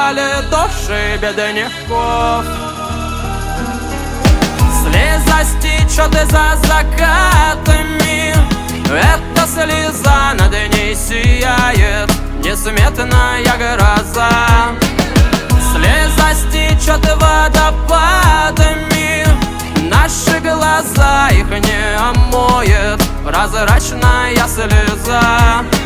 пугали души бедняков. Слеза стечет за закатами, эта слеза над ней сияет, несметная гроза. Слеза стечет водопадами, наши глаза их не омоет прозрачная слеза.